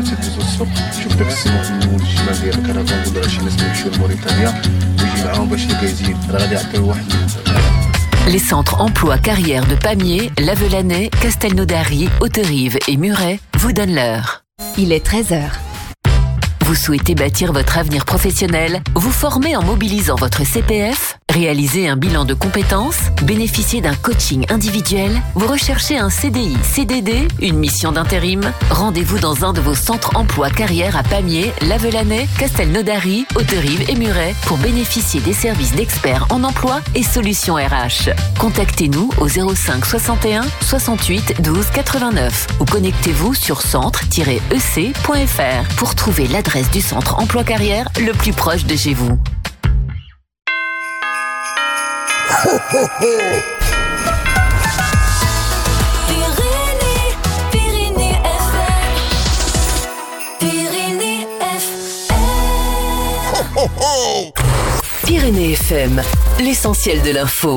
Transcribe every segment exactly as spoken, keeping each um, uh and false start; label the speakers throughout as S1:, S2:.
S1: تيدوزو السوق شوف داك السيمون الجمال ديال الكرفان ولا شي ناس يمشيو لموريتانيا ويجي معاهم باش يكايزين راه غادي يعطيو واحد.
S2: Les centres emploi carrière de Pamiers, Lavelanet, Castelnaudary, Haute-Rive et Muret vous donnent l'heure.
S3: Il est treize heures.
S2: Vous souhaitez bâtir votre avenir professionnel, vous former en mobilisant votre C P F, réaliser un bilan de compétences, bénéficier d'un coaching individuel, vous recherchez un C D I, C D D, une mission d'intérim. Rendez-vous dans un de vos centres emploi carrière à Pamiers, Lavelanet, Castelnaudary, Haute-Rive et Muret pour bénéficier des services d'experts en emploi et solutions R H. Contactez-nous au zéro cinq soixante et un soixante-huit douze quatre-vingt-neuf ou connectez-vous sur centre tiret e c point f r pour trouver l'adresse du centre emploi carrière le plus proche de chez vous.
S4: Ho, ho, ho. Pyrénées, Pyrénées F M. Pyrénées F M. Ho, ho, ho.
S2: Pyrénées F M, l'essentiel de l'info.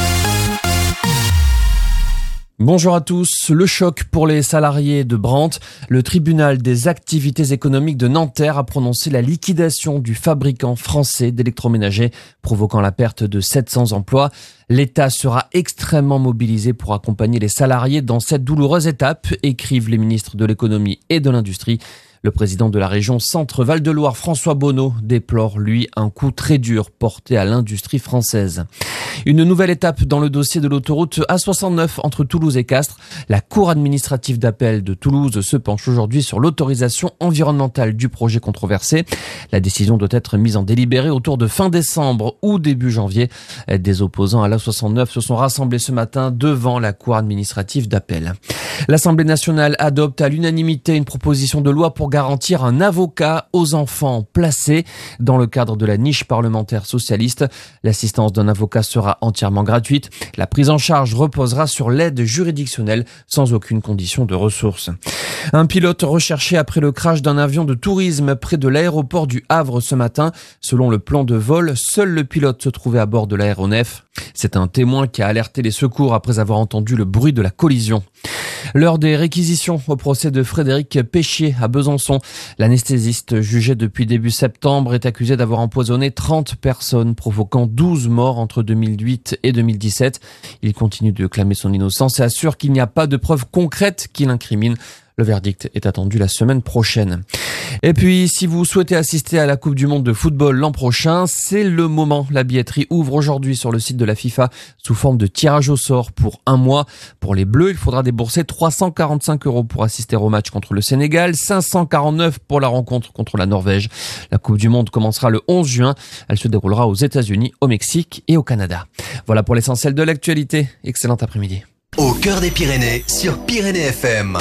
S5: Bonjour à tous. Le choc pour les salariés de Brandt. Le tribunal des activités économiques de Nanterre a prononcé la liquidation du fabricant français d'électroménagers, provoquant la perte de sept cents emplois. L'État sera extrêmement mobilisé pour accompagner les salariés dans cette douloureuse étape, écrivent les ministres de l'économie et de l'industrie. Le président de la région Centre-Val de Loire, François Bonneau, déplore, lui, un coup très dur porté à l'industrie française. Une nouvelle étape dans le dossier de l'autoroute A soixante-neuf entre Toulouse et Castres. La Cour administrative d'appel de Toulouse se penche aujourd'hui sur l'autorisation environnementale du projet controversé. La décision doit être mise en délibéré autour de fin décembre ou début janvier. Des opposants à l'A soixante-neuf se sont rassemblés ce matin devant la Cour administrative d'appel. L'Assemblée nationale adopte à l'unanimité une proposition de loi pour garantir un avocat aux enfants placés. Dans le cadre de la niche parlementaire socialiste, l'assistance d'un avocat sera entièrement gratuite. La prise en charge reposera sur l'aide juridictionnelle sans aucune condition de ressources. Un pilote recherché après le crash d'un avion de tourisme près de l'aéroport du Havre ce matin. Selon le plan de vol, seul le pilote se trouvait à bord de l'aéronef. C'est un témoin qui a alerté les secours après avoir entendu le bruit de la collision. L'heure des réquisitions au procès de Frédéric Péchier à Besançon. L'anesthésiste jugé depuis début septembre est accusé d'avoir empoisonné trente personnes, provoquant douze morts entre deux mille huit et deux mille dix-sept. Il continue de clamer son innocence et assure qu'il n'y a pas de preuves concrètes qui l'incriminent. Le verdict est attendu la semaine prochaine. Et puis, si vous souhaitez assister à la Coupe du Monde de football l'an prochain, c'est le moment. La billetterie ouvre aujourd'hui sur le site de la FIFA sous forme de tirage au sort pour un mois. Pour les Bleus, il faudra débourser trois cent quarante-cinq euros pour assister au match contre le Sénégal, cinq cent quarante-neuf pour la rencontre contre la Norvège. La Coupe du Monde commencera le onze juin. Elle se déroulera aux États-Unis, au Mexique et au Canada. Voilà pour l'essentiel de l'actualité. Excellent après-midi.
S6: Au cœur des Pyrénées, sur Pyrénées F M.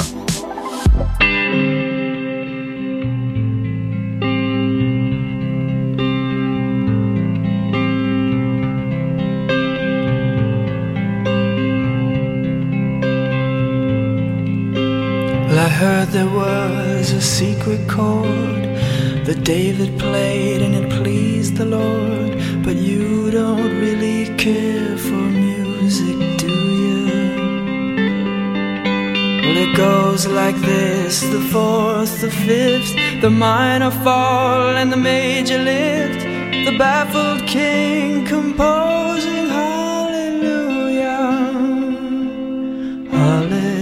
S7: Well, I heard there was a secret chord that David played and it pleased the Lord. But you don't really care for music, do you? Well, it goes like this: the fourth, the fifth, the minor fall and the major lift, the baffled king composing hallelujah, hallelujah.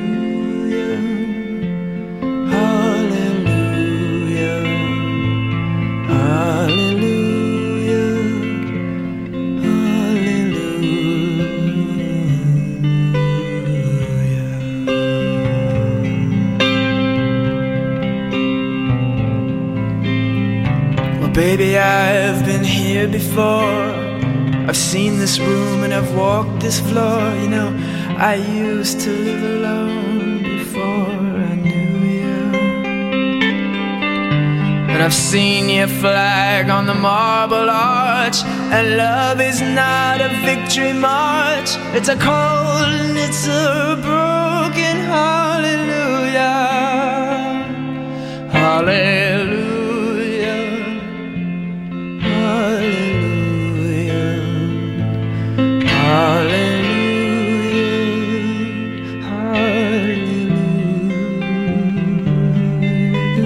S7: Baby, I've been here before. I've seen this room and I've walked this floor. You know, I used to live alone before I knew you. And I've seen your flag on the marble arch. And love is not a victory march. It's a cold and it's a broken hallelujah. Hallelujah. Hallelujah, hallelujah.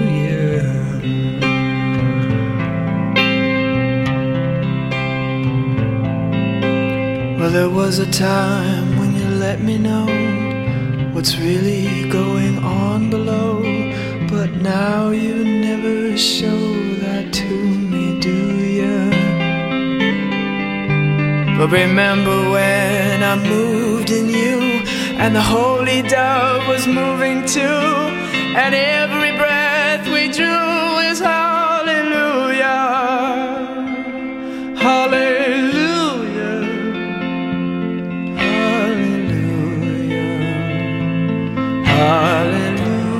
S7: Well, there was a time when you let me know what's really going on below, but now you never show that to me, do you? But remember when I moved in you, and the holy dove was moving too, and every breath we drew is hallelujah, hallelujah, hallelujah, hallelujah.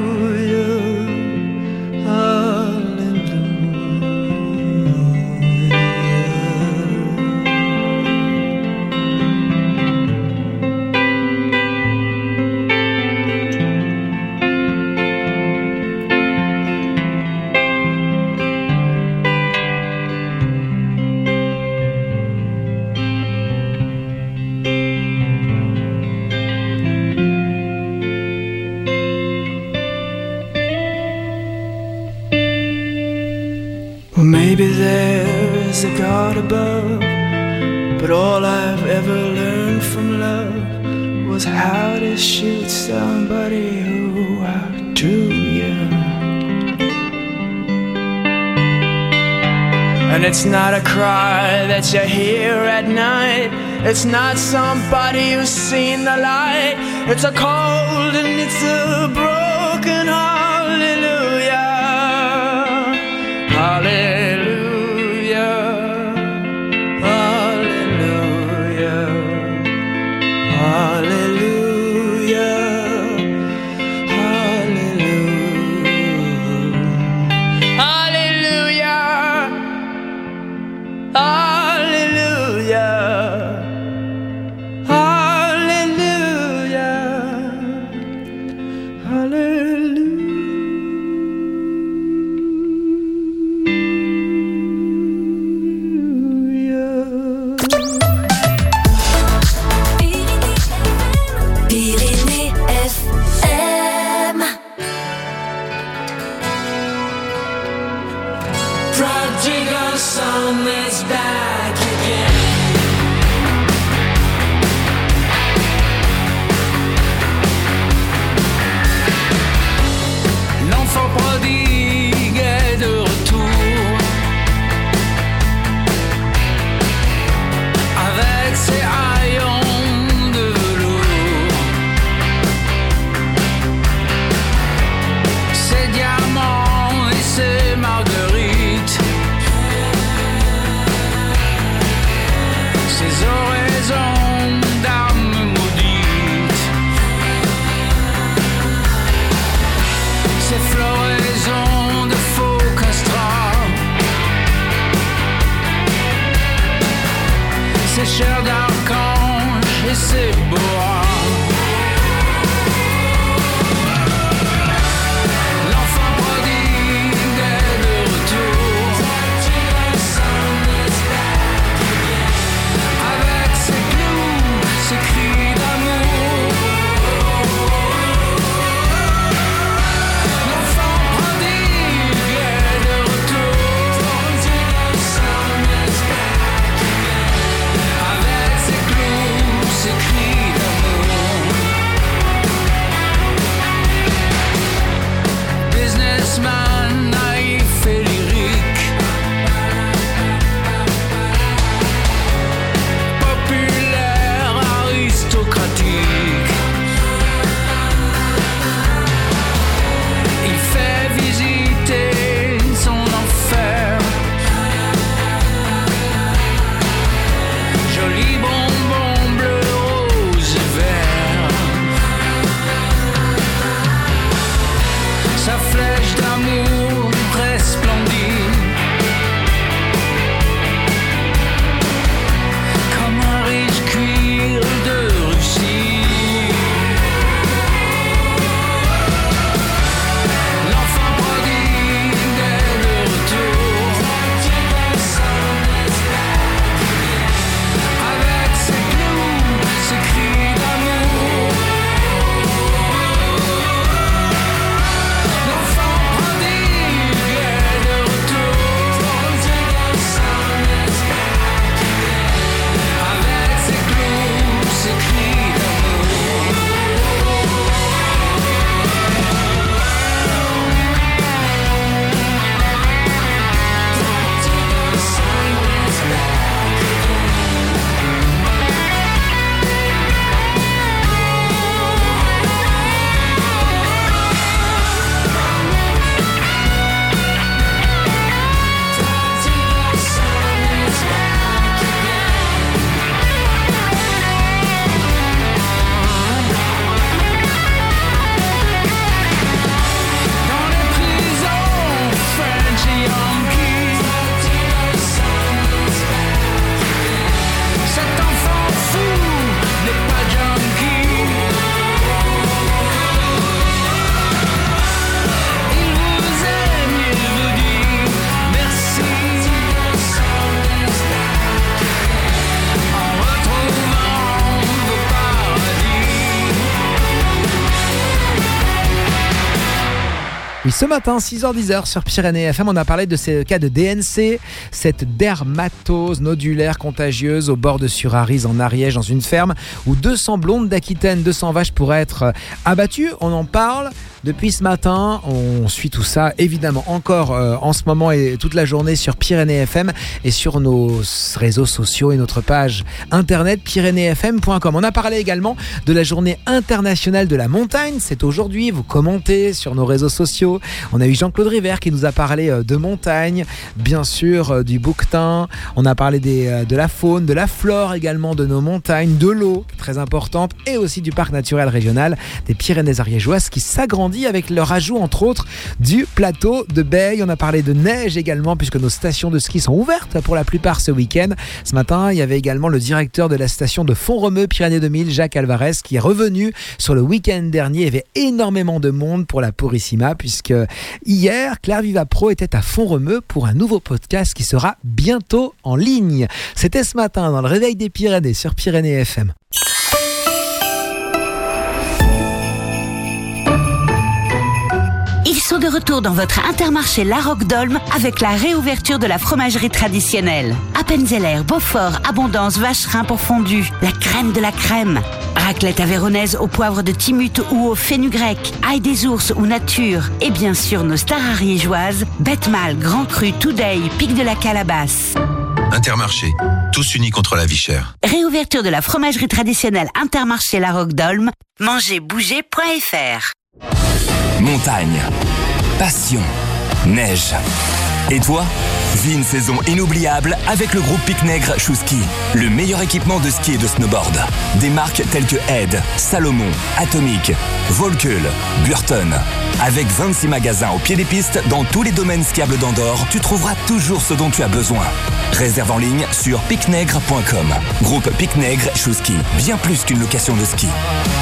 S7: Maybe there's a God above, but all I've ever learned from love was how to shoot somebody who outdrew you. And it's not a cry that you hear at night, it's not somebody who's seen the light, it's a cold and it's a broken hallelujah, hallelujah.
S3: Chair d'archange et c'est bois. L'enfant prodigue est de retour, avec ses clous, ses cris d'amour. L'enfant prodigue est de retour, avec ses clous, ses cris d'amour.
S8: Oui, ce matin, six heures dix sur Pyrénées F M, on a parlé de ce cas de D N C, cette dermatose nodulaire contagieuse au bord de Sur-Arize en Ariège, dans une ferme où deux cents blondes d'Aquitaine, deux cents vaches pourraient être abattues. On en parle depuis ce matin, on suit tout ça évidemment encore euh, en ce moment et toute la journée sur Pyrénées F M et sur nos réseaux sociaux et notre page internet pyrénées f m point com. On a parlé également de la journée internationale de la montagne, c'est aujourd'hui, vous commentez sur nos réseaux sociaux. On a eu Jean-Claude River qui nous a parlé euh, de montagne, bien sûr euh, du bouquetin, on a parlé des, euh, de la faune, de la flore également de nos montagnes, de l'eau très importante et aussi du parc naturel régional des Pyrénées ariégeoises qui s'agrandit avec le rajout entre autres du plateau de Beille. On a parlé de neige également puisque nos stations de ski sont ouvertes pour la plupart ce week-end. Ce matin, il y avait également le directeur de la station de Font-Romeu Pyrénées deux mille, Jacques Alvarez, qui est revenu sur le week-end dernier. Il y avait énormément de monde pour la Purissima puisque hier, Claire Viva Pro était à Font-Romeu pour un nouveau podcast qui sera bientôt en ligne. C'était ce matin dans le Réveil des Pyrénées sur Pyrénées F M.
S9: Ils sont de retour dans votre Intermarché La Roque-d'Olme avec la réouverture de la fromagerie traditionnelle. Appenzeller, Beaufort, Abondance, Vacherin pour fondu, la crème de la crème. Raclette avéronaise au poivre de Timut ou au fenugrec, ail des ours ou nature. Et bien sûr nos stars ariégeoises, Bête-Mal, Grand Cru, Today, Pic de la Calabasse.
S10: Intermarché, tous unis contre la vie chère.
S9: Réouverture de la fromagerie traditionnelle Intermarché La Roque-d'Olme, mangez bouger point f r.
S11: Montagne, passion, neige. Et toi, vis une saison inoubliable avec le groupe Pic-Nègre Chouski. Le meilleur équipement de ski et de snowboard. Des marques telles que Ed, Salomon, Atomic, Volkel, Burton. Avec vingt-six magasins au pied des pistes dans tous les domaines skiables d'Andorre, tu trouveras toujours ce dont tu as besoin. Réserve en ligne sur picnègre point com. Groupe Pic-Nègre Chouski. Bien plus qu'une location de ski.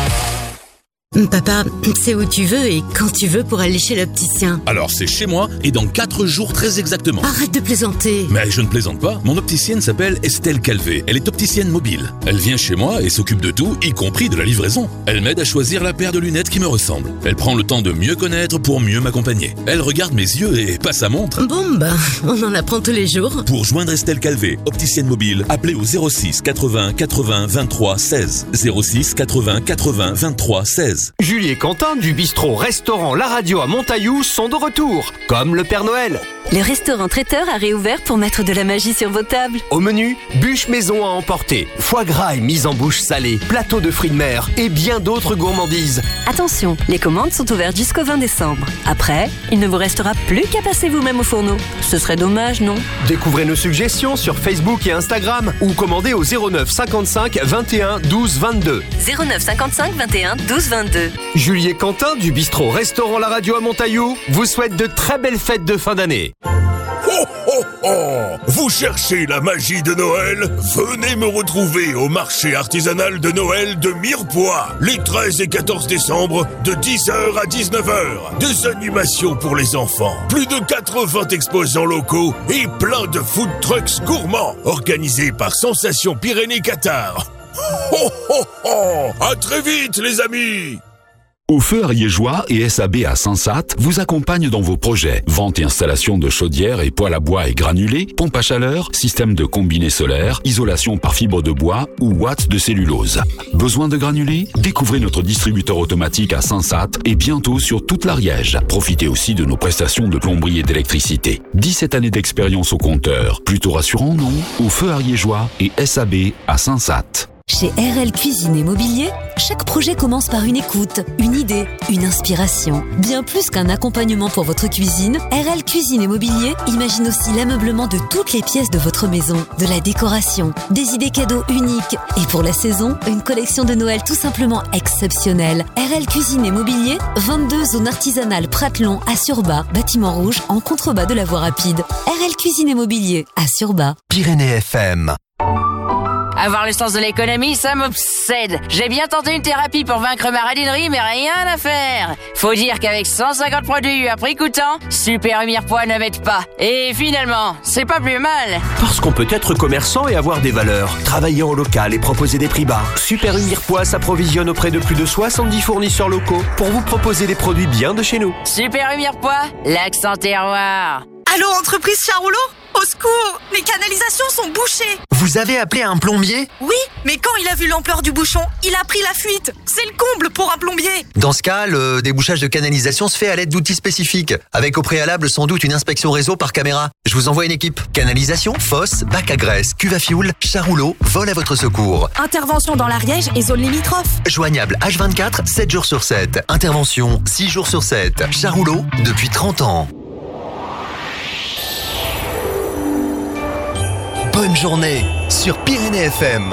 S12: Papa, c'est où tu veux et quand tu veux pour aller chez l'opticien.
S13: Alors c'est chez moi et dans quatre jours très exactement.
S12: Arrête de plaisanter.
S13: Mais je ne plaisante pas. Mon opticienne s'appelle Estelle Calvé. Elle est opticienne mobile. Elle vient chez moi et s'occupe de tout, y compris de la livraison. Elle m'aide à choisir la paire de lunettes qui me ressemble. Elle prend le temps de mieux connaître pour mieux m'accompagner. Elle regarde mes yeux et passe sa montre.
S12: Bon bah, on en apprend tous les jours.
S13: Pour joindre Estelle Calvé, opticienne mobile, appelez au zéro six quatre-vingts quatre-vingts vingt-trois seize. zéro six quatre-vingts quatre-vingts vingt-trois seize.
S6: Julie et Quentin du bistrot-restaurant La Radio à Montaillou sont de retour, comme le Père Noël.
S14: Le restaurant traiteur a réouvert pour mettre de la magie sur vos tables.
S6: Au menu, bûche maison à emporter, foie gras et mise en bouche salée, plateau de fruits de mer et bien d'autres gourmandises.
S14: Attention, les commandes sont ouvertes jusqu'au vingt décembre. Après, il ne vous restera plus qu'à passer vous-même au fourneau. Ce serait dommage, non ?
S6: Découvrez nos suggestions sur Facebook et Instagram ou commandez au zéro neuf cinquante-cinq vingt et un douze vingt-deux.
S14: zéro neuf cinquante-cinq vingt et un douze vingt-deux.
S6: Julie et Quentin du bistrot-restaurant La Radio à Montaillou vous souhaitent de très belles fêtes de fin d'année.
S15: Oh, oh, oh. Vous cherchez la magie de Noël ? Venez me retrouver au marché artisanal de Noël de Mirepoix, les treize et quatorze décembre, de dix heures à dix-neuf heures. Des animations pour les enfants, plus de quatre-vingts exposants locaux et plein de food trucks gourmands, organisés par Sensation Pyrénées-Qatar. Oh, oh, oh. À très vite, les amis!
S16: Au Feu Ariégeois et S A B à Sansat vous accompagnent dans vos projets. Vente et installation de chaudières et poêles à bois et granulés, pompe à chaleur, système de combiné solaire, isolation par fibre de bois ou watts de cellulose. Besoin de granulés ? Découvrez notre distributeur automatique à Sansat et bientôt sur toute l'Ariège. Profitez aussi de nos prestations de plomberie et d'électricité. dix-sept années d'expérience au compteur. Plutôt rassurant, non ? Au Feu Ariégeois et S A B à Sansat.
S17: Chez R L Cuisine et Mobilier, chaque projet commence par une écoute, une idée, une inspiration. Bien plus qu'un accompagnement pour votre cuisine, R L Cuisine et Mobilier imagine aussi l'ameublement de toutes les pièces de votre maison, de la décoration, des idées cadeaux uniques et pour la saison, une collection de Noël tout simplement exceptionnelle. R L Cuisine et Mobilier, vingt-deux zone artisanale Pratelon à Surba, bâtiment rouge en contrebas de la voie rapide. R L Cuisine et Mobilier à Surba.
S6: Pyrénées F M.
S18: Avoir le sens de l'économie, ça m'obsède. J'ai bien tenté une thérapie pour vaincre ma radinerie, mais rien à faire. Faut dire qu'avec cent cinquante produits à prix coûtant, Super U Mirepoix ne m'aide pas. Et finalement, c'est pas plus mal.
S6: Parce qu'on peut être commerçant et avoir des valeurs, travailler en local et proposer des prix bas. Super U Mirepoix s'approvisionne auprès de plus de soixante-dix fournisseurs locaux pour vous proposer des produits bien de chez nous.
S18: Super U Mirepoix, l'accent terroir.
S19: Allô, entreprise Charrouleau ? Au secours, les canalisations sont bouchées.
S20: Vous avez appelé un plombier ?
S19: Oui, mais quand il a vu l'ampleur du bouchon, il a pris la fuite. C'est le comble pour un plombier.
S20: Dans ce cas, le débouchage de canalisation se fait à l'aide d'outils spécifiques, avec au préalable sans doute une inspection réseau par caméra. Je vous envoie une équipe. Canalisation, fosse, bac à graisse, cuve à fioul, Charrouleau vole à votre secours.
S19: Intervention dans l'Ariège et zone limitrophe.
S20: Joignable H vingt-quatre, sept jours sur sept. Intervention six jours sur sept. Charrouleau depuis trente ans. Bonne journée sur Pyrénées F M.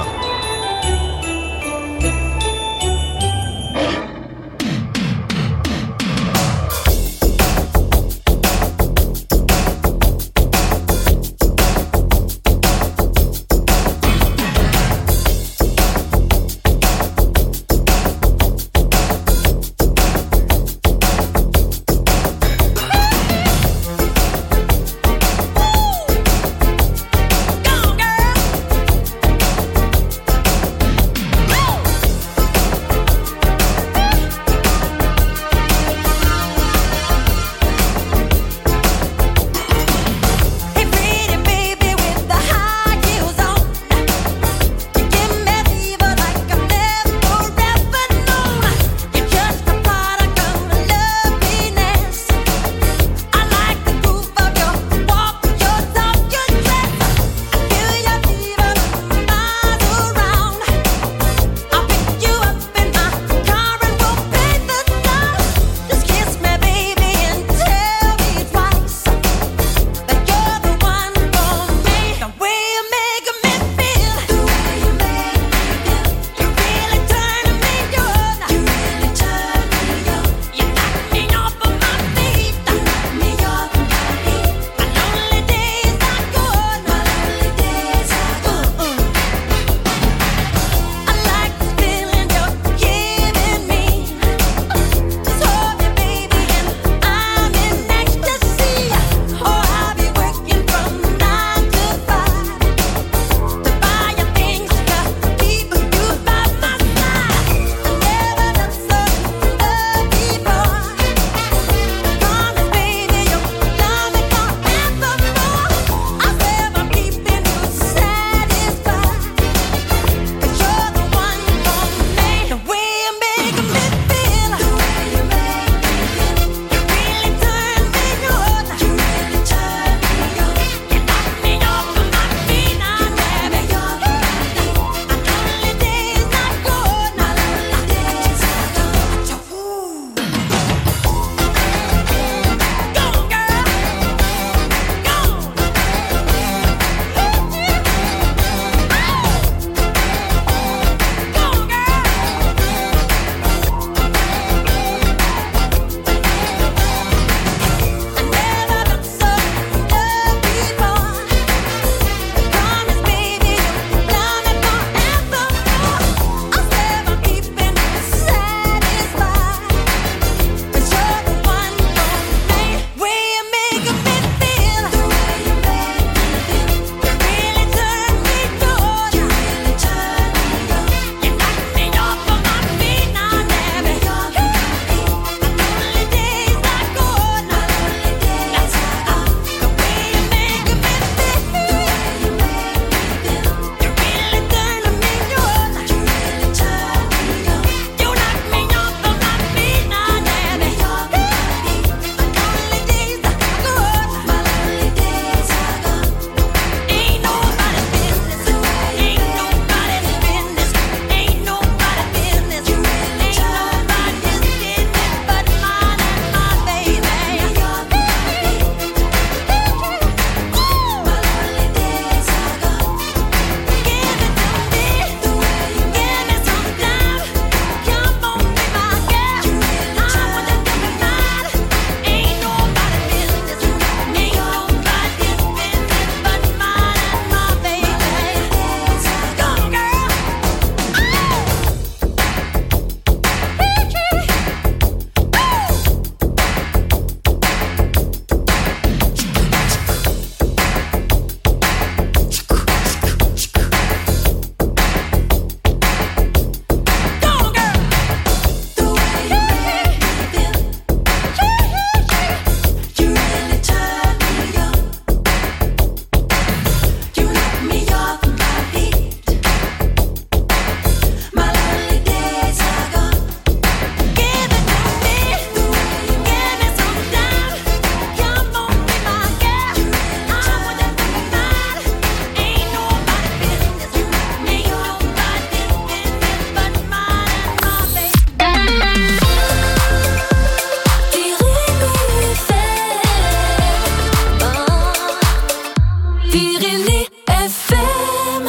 S4: Pyrénées F M.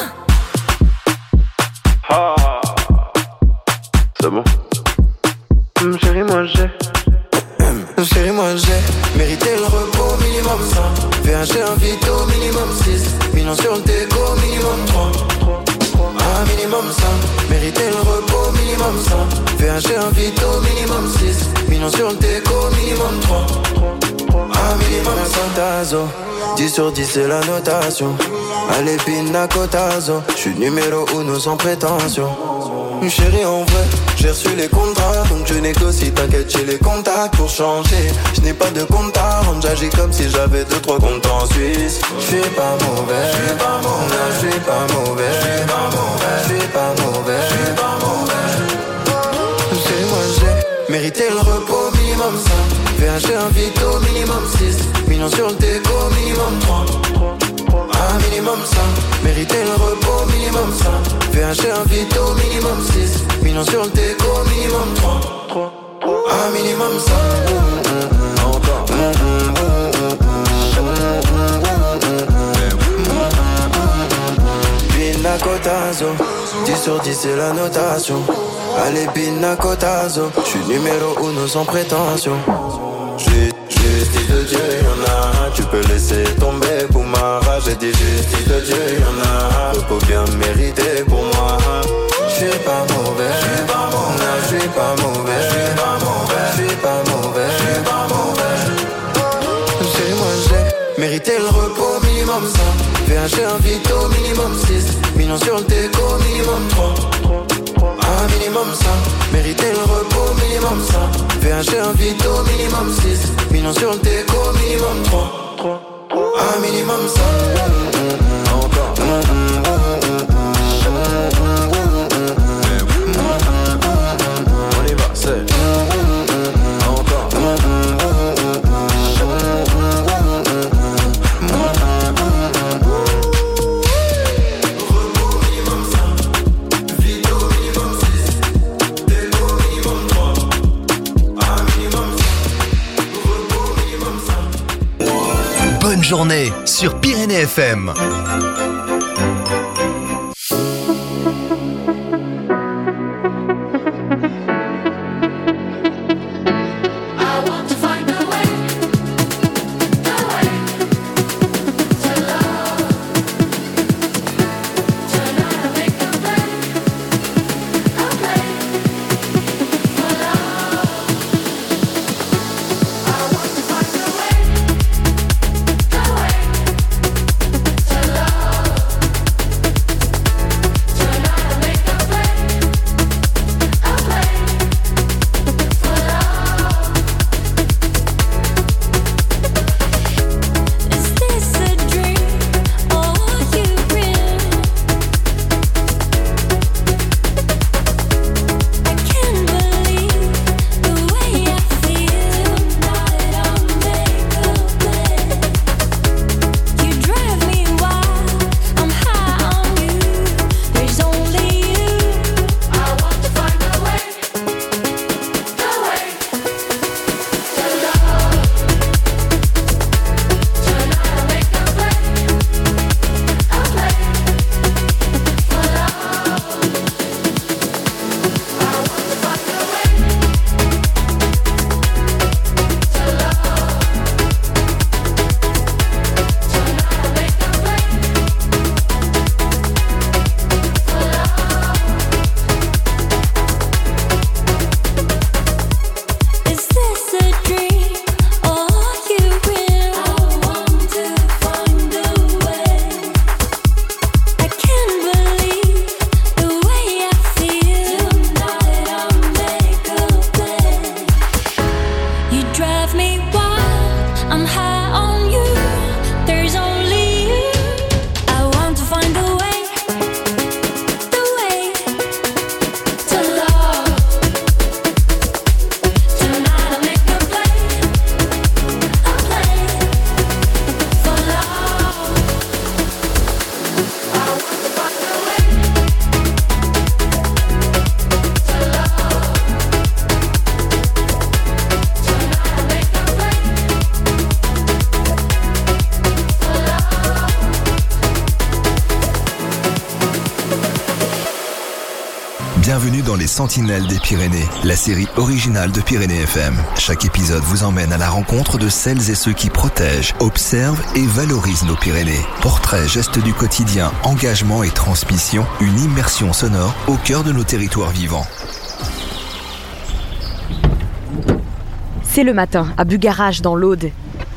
S21: Ah, c'est bon. Hum, chérie, moi j'ai. Hum, chérie, moi j'ai mérité le repos minimum cinq. V H G un vito minimum six. Millions sur le déco minimum trois. Ah, minimum cinq. Mérité le repos minimum cinq. V H G un vito minimum six. Millions sur le déco minimum trois. Ah, minimum cinq. Tazo. dix sur dix c'est la notation. Allez pina cotazo. J'suis numéro uno sans prétention. Chérie en vrai, j'ai reçu les contrats. Donc je négocie, t'inquiète j'ai les contacts pour changer. Je n'ai pas de compte à rendre, j'agis comme si j'avais deux trois comptes en Suisse. J'suis pas mauvais, j'suis pas mauvais, j'suis pas mauvais, j'suis pas mauvais, j'suis pas mauvais, j'suis pas mauvais. Chérie moi j'ai mérité le repos minimum cinq. V H G un vito minimum six. Millions sur le déco minimum trois. Ah, minimum cinq. Mérité le repos minimum cinq. V H G un vito minimum six. Millions sur le déco minimum trois. Ah, minimum cinq. Encore. Pina cotazo. dix sur dix c'est la notation. Allez pina cotazo. J'suis numéro uno sans prétention. Justice de Dieu, y'en a un, tu peux laisser tomber pour ma rage. J'ai dit justice de Dieu, y'en a un, repos bien mérité pour moi. J'suis pas mauvais, j'suis pas mauvais, j'suis pas mauvais, j'suis pas mauvais, j'suis pas mauvais, j'suis pas mauvais. Chérie moi j'ai mérité le repos minimum cinq. V H G un vito minimum six. Millions sur le déco minimum trois. Ah, minimum cinq. Mérité le repos minimum cinq. V H G un vito minimum six. Millions sur le déco minimum trois. Ah, minimum cinq. Encore. On y va, c'est encore.
S20: Bonne journée sur Pyrénées F M.
S4: Love.
S10: Bienvenue dans les Sentinelles des Pyrénées, la série originale de Pyrénées F M. Chaque épisode vous emmène à la rencontre de celles et ceux qui protègent, observent et valorisent nos Pyrénées. Portraits, gestes du quotidien, engagement et transmission, une immersion sonore au cœur de nos territoires vivants.
S1: C'est le matin, à Bugarach, dans l'Aude.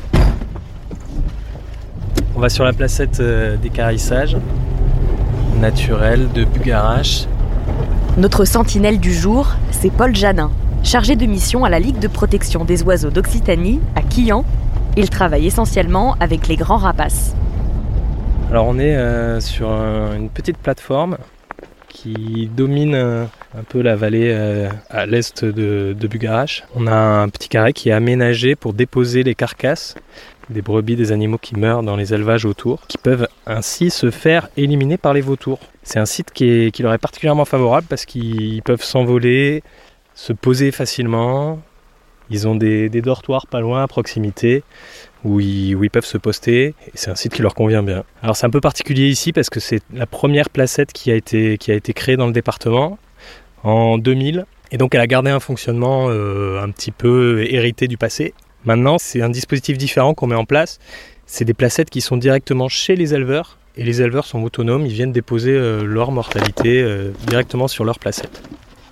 S22: On va sur la placette d'équarrissage naturelle de Bugarach.
S1: Notre sentinelle du jour, c'est Paul Janin, chargé de mission à la Ligue de protection des oiseaux d'Occitanie, à Quillan. Il travaille essentiellement avec les grands rapaces.
S22: Alors on est euh, sur un, une petite plateforme qui domine euh, un peu la vallée euh, à l'est de, de Bugarach. On a un petit carré qui est aménagé pour déposer les carcasses des brebis, des animaux qui meurent dans les élevages autour, qui peuvent ainsi se faire éliminer par les vautours. C'est un site qui, est, qui leur est particulièrement favorable parce qu'ils peuvent s'envoler, se poser facilement. Ils ont des, des dortoirs pas loin, à proximité, où ils, où ils peuvent se poster. Et c'est un site qui leur convient bien. Alors c'est un peu particulier ici parce que c'est la première placette qui a été, qui a été créée dans le département en deux mille. Et donc elle a gardé un fonctionnement euh, un petit peu hérité du passé. Maintenant, c'est un dispositif différent qu'on met en place. C'est des placettes qui sont directement chez les éleveurs. Et les éleveurs sont autonomes, ils viennent déposer euh, leur mortalité euh, directement sur leur placette.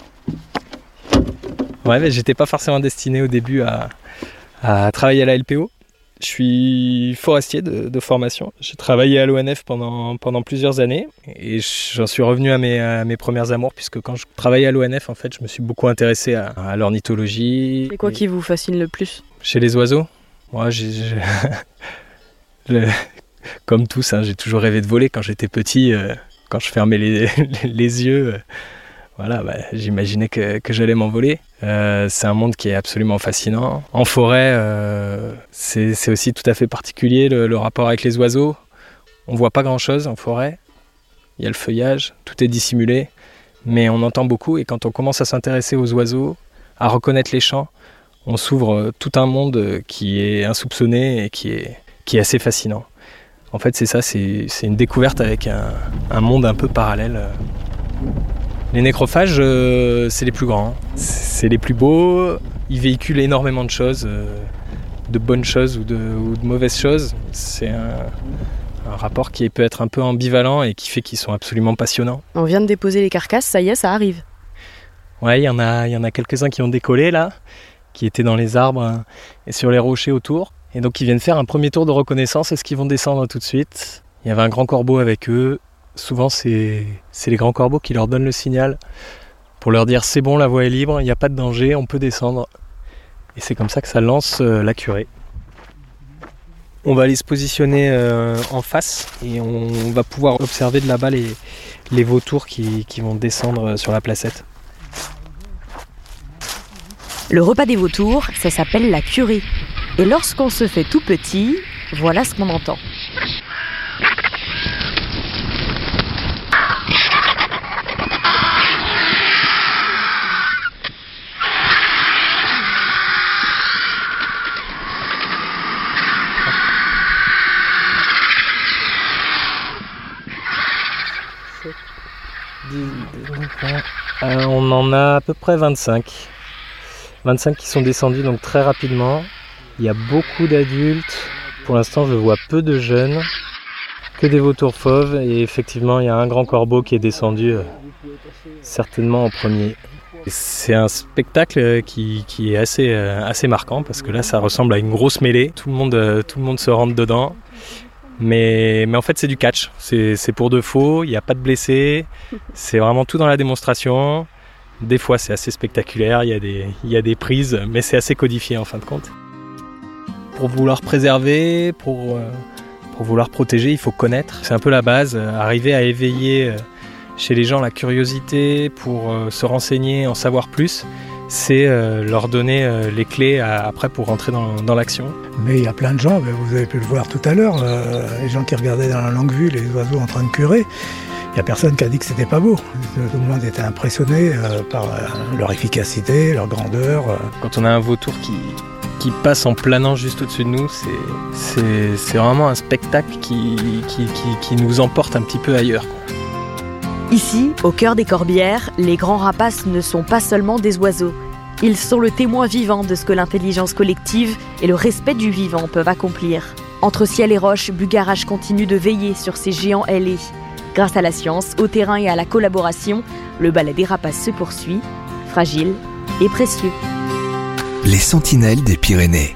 S22: Ouais, mais j'étais pas forcément destiné au début à, à travailler à la L P O. Je suis forestier de, de formation. J'ai travaillé à l'O N F pendant, pendant plusieurs années. Et j'en suis revenu à mes, à mes premières amours, puisque quand je travaillais à l'O N F, en fait, je me suis beaucoup intéressé à, à l'ornithologie.
S1: C'est quoi qui vous fascine le plus ?
S22: Chez les oiseaux, moi, j'ai, j'ai... le... comme tous, hein, j'ai toujours rêvé de voler quand j'étais petit. Euh, quand je fermais les, les yeux, euh, voilà, bah, j'imaginais que, que j'allais m'envoler. Euh, c'est un monde qui est absolument fascinant. En forêt, euh, c'est, c'est aussi tout à fait particulier le, le rapport avec les oiseaux. On ne voit pas grand-chose en forêt. Il y a le feuillage, tout est dissimulé, mais on entend beaucoup. Et quand on commence à s'intéresser aux oiseaux, à reconnaître les chants, on s'ouvre tout un monde qui est insoupçonné et qui est, qui est assez fascinant. En fait, c'est ça, c'est, c'est une découverte avec un, un monde un peu parallèle. Les nécrophages, euh, c'est les plus grands, c'est les plus beaux. Ils véhiculent énormément de choses, euh, de bonnes choses ou de, ou de mauvaises choses. C'est un, un rapport qui peut être un peu ambivalent et qui fait qu'ils sont absolument passionnants.
S1: On vient de déposer les carcasses, ça y est, ça arrive.
S22: Ouais, il y en a, il y en a quelques-uns qui ont décollé là, qui étaient dans les arbres et sur les rochers autour. Et donc ils viennent faire un premier tour de reconnaissance. Est-ce qu'ils vont descendre tout de suite ? Il y avait un grand corbeau avec eux. Souvent c'est, c'est les grands corbeaux qui leur donnent le signal pour leur dire c'est bon, la voie est libre, il n'y a pas de danger, on peut descendre. Et c'est comme ça que ça lance euh, la curée. On va aller se positionner euh, en face et on va pouvoir observer de là-bas les, les vautours qui, qui vont descendre sur la placette.
S1: Le repas des vautours, ça s'appelle la curée. Et lorsqu'on se fait tout petit, voilà ce qu'on entend.
S22: Euh, on en a à peu près vingt-cinq. vingt-cinq qui sont descendus donc très rapidement. Il y a beaucoup d'adultes. Pour l'instant, je vois peu de jeunes, que des vautours fauves. Et effectivement, il y a un grand corbeau qui est descendu, euh, certainement en premier. C'est un spectacle qui, qui est assez, euh, assez marquant parce que là, ça ressemble à une grosse mêlée. Tout le monde, euh, tout le monde se rentre dedans. Mais, mais en fait, c'est du catch. C'est, c'est pour de faux. Il n'y a pas de blessés. C'est vraiment tout dans la démonstration. Des fois, c'est assez spectaculaire. Il y a des, il y a des prises, mais c'est assez codifié en fin de compte. Pour vouloir préserver, pour, euh, pour vouloir protéger, il faut connaître. C'est un peu la base. Euh, arriver à éveiller euh, chez les gens la curiosité pour euh, se renseigner, en savoir plus, c'est euh, leur donner euh, les clés à, après pour rentrer dans, dans l'action.
S23: Mais il y a plein de gens, vous avez pu le voir tout à l'heure, euh, les gens qui regardaient dans la longue vue les oiseaux en train de curer. Il n'y a personne qui a dit que c'était pas beau. Tout le monde était impressionné euh, par euh, leur efficacité, leur grandeur. Euh.
S22: Quand on a un vautour qui, qui passe en planant juste au-dessus de nous, c'est, c'est, c'est vraiment un spectacle qui, qui, qui, qui nous emporte un petit peu ailleurs, quoi.
S1: Ici, au cœur des Corbières, les grands rapaces ne sont pas seulement des oiseaux. Ils sont le témoin vivant de ce que l'intelligence collective et le respect du vivant peuvent accomplir. Entre ciel et roche, Bugarach continue de veiller sur ces géants ailés. Grâce à la science, au terrain et à la collaboration, le balai des rapaces se poursuit, fragile et précieux.
S10: Les sentinelles des Pyrénées.